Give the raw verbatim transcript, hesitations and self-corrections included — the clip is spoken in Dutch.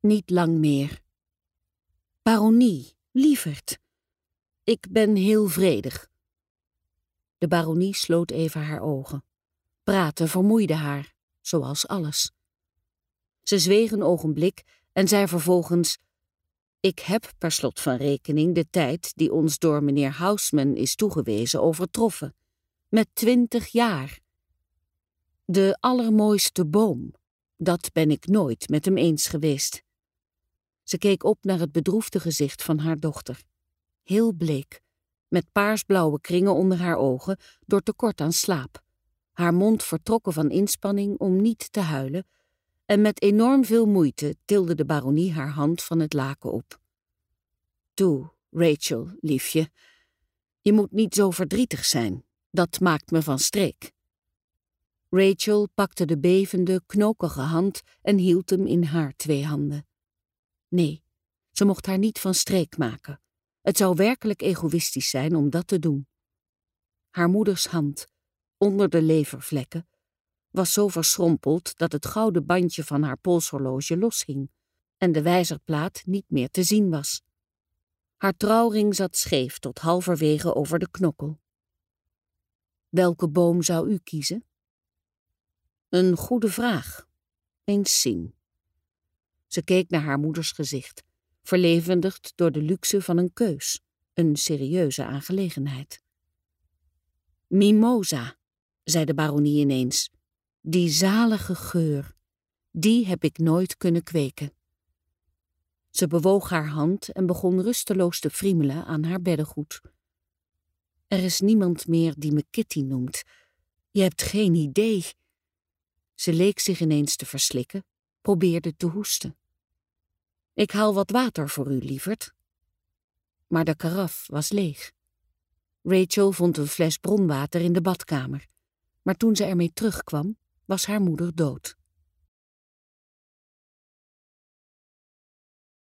Niet lang meer. Baronie, lieverd. Ik ben heel vredig. De baronie sloot even haar ogen. Praten vermoeide haar, zoals alles. Ze zweeg een ogenblik en zei vervolgens: Ik heb per slot van rekening de tijd die ons door meneer Houseman is toegewezen overtroffen. Met twintig jaar. De allermooiste boom, dat ben ik nooit met hem eens geweest. Ze keek op naar het bedroefde gezicht van haar dochter. Heel bleek, met paarsblauwe kringen onder haar ogen, door tekort aan slaap. Haar mond vertrokken van inspanning om niet te huilen, en met enorm veel moeite tilde de baronie haar hand van het laken op. Toe, Rachel, liefje, je moet niet zo verdrietig zijn. Dat maakt me van streek. Rachel pakte de bevende, knokige hand en hield hem in haar twee handen. Nee, ze mocht haar niet van streek maken. Het zou werkelijk egoïstisch zijn om dat te doen. Haar moeders hand, onder de levervlekken, was zo verschrompeld dat het gouden bandje van haar polshorloge loshing en de wijzerplaat niet meer te zien was. Haar trouwring zat scheef tot halverwege over de knokkel. Welke boom zou u kiezen? Een goede vraag. Eens zien. Ze keek naar haar moeders gezicht, verlevendigd door de luxe van een keus, een serieuze aangelegenheid. Mimosa, zei de baronie ineens. Die zalige geur, die heb ik nooit kunnen kweken. Ze bewoog haar hand en begon rusteloos te friemelen aan haar beddengoed. Er is niemand meer die me Kitty noemt. Je hebt geen idee. Ze leek zich ineens te verslikken, probeerde te hoesten. Ik haal wat water voor u, lieverd. Maar de karaf was leeg. Rachel vond een fles bronwater in de badkamer, maar toen ze ermee terugkwam, was haar moeder dood.